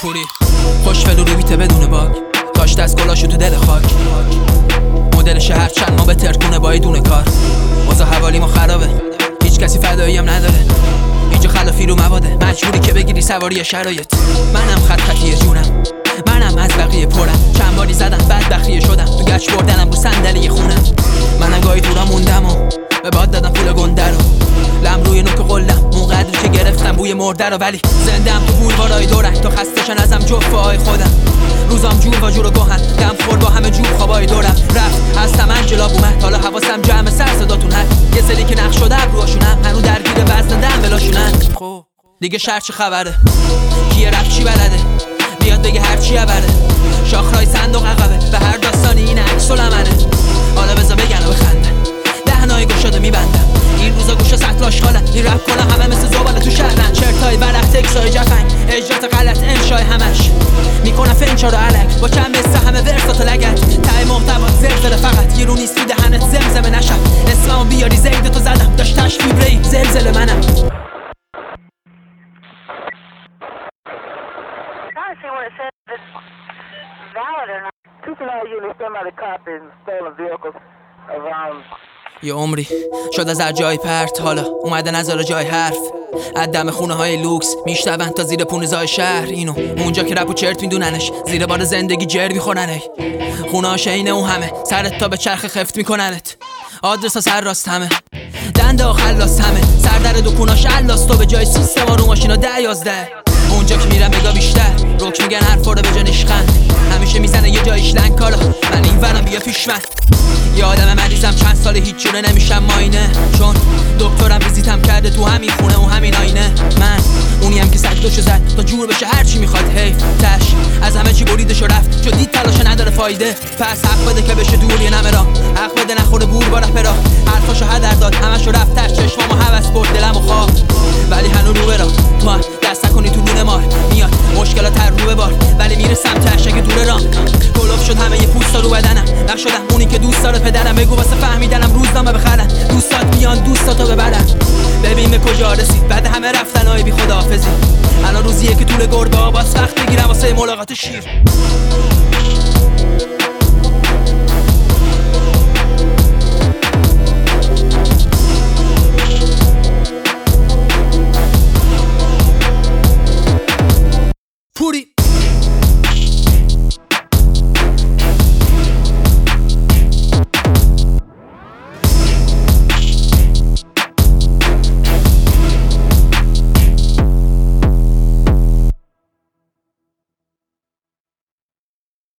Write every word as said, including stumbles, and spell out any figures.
پوری خوشفل و روبیته بدون باگ کاش دست گلاشو تو دل خاک مدل شهر چند ما به ترکونه با ایدونه کار واسه حوالی ما خرابه هیچ کسی فدایی هم نداره اینجا خلافی رو مواده مجبوری که بگیری سواری شرایط منم خط خطیه جونم منم از بقیه پرم چند باری زدم بدبختیه شدم تو گچ بردنم رو صندلی خونم من گاهی دورا موندم و به باد دادم پول گنده رو لم روی نوک قلم اونقدری که گرفتم بوی مرده رو ولی زندم تو بولوارای دورک تا خستشن ازم جفای خودم روزام جور و جور و گوهن دم خور با همه جور خوابای دورم رفت از تمن جلاب اومد حالا حواسم جمع سر صداتون هست یه سری که نقش شده روشونم هنو درگیر وزن دم بلاشونن خب دیگه شهر چه خبره کیه رفت چی بلده بیاد بگه هر چی بره شاخرای صندوق عقبه به هر داستانی این عکس العمله حالا بذار بگن و بخندن دهنای گشاده میبندم این روزا گوشه سطل آشغالن این رپ کنه همه مثل زباله تو شهرن چرتای ورق تکسای جفنگ اجرات غلط انشای همش میکنه فنچا رو علک با کم بسته همه ورسات و لگت تای محتوات زلزله فقط یه رو نیست تو دهنت زمزمه نشم اسممو بیاری زیده تو زدم داشت تش فیبری زلزله منم یه عمری شد از هر جای پرت حالا اومده نظر جای حرف از دم خونه های لوکس میشتون تا زیر پونزای شهر اینو اونجا که رپ و چرت میدوننش زیر بار زندگی جر میخورنه خونه ها شینه اون همه سرت تا به چرخ خفت میکننت آدرس ها سر راست همه دنده ها خلاص همه سردر دکوناش الاست تو به جای سیستم ها رو ماشینا ده یازده اونجا که میرم بگا بیشتر روک میگن حرف رو به جا نشخند همیشه میزنه یه جایش لنگ کالا من این ورم بیا پیش من یه آدم مریضم چند سال هیچ جوره نمیشم ماینه چون دکترم ویزیتم کرده تو همین خونه و همین آینه من اونیم که سکتوشو زد تا جور بشه هر چی میخواد حیف تش از همه چی بریدشو رفت چون دید تلاشه نداره فایده پس حق بده که بشه دور یه نمه را حق بده نخوره بور با رپ را حرفاشو هدر داد همشو رفت تر چشمامو هوس برد دلمو خواب ولی هنو رو برا تو دست نکنی تو دونه مار میاد مشکلات هر رو ببار ولی میرسم تش اگه دوره رام گلوف شد همه یه پوستا رو بدنم نشدم اونی که دوست داره پدرم بگو واسه فهمیدنم روزنامه بخرن دوستات میان دوستاتو ببرن ببین به کجا رسید بعد همه رفتن های بی خداحافظی الان روزیه که طول گربه باز وقت بگیرم واسه ملاقات شیر